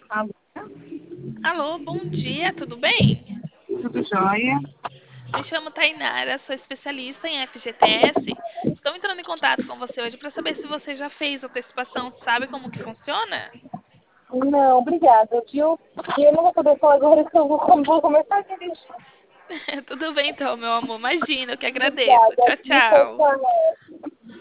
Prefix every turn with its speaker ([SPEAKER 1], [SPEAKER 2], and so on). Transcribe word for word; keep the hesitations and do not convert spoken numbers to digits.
[SPEAKER 1] Alô,
[SPEAKER 2] Alô, bom dia, tudo bem?
[SPEAKER 1] tudo jóia?
[SPEAKER 2] Me chamo Tainara, sou especialista em F G T S. Estou entrando em contato com você hoje para saber se você já fez antecipação, sabe como que funciona?
[SPEAKER 1] Não, obrigada, viu? E eu não vou poder falar agora que eu vou, vou começar a dirigir.
[SPEAKER 2] Tudo bem então, meu amor, imagina, eu que agradeço.
[SPEAKER 1] Obrigada,
[SPEAKER 2] Tchau,
[SPEAKER 1] viu? Tchau,
[SPEAKER 2] tchau.
[SPEAKER 1] tchau.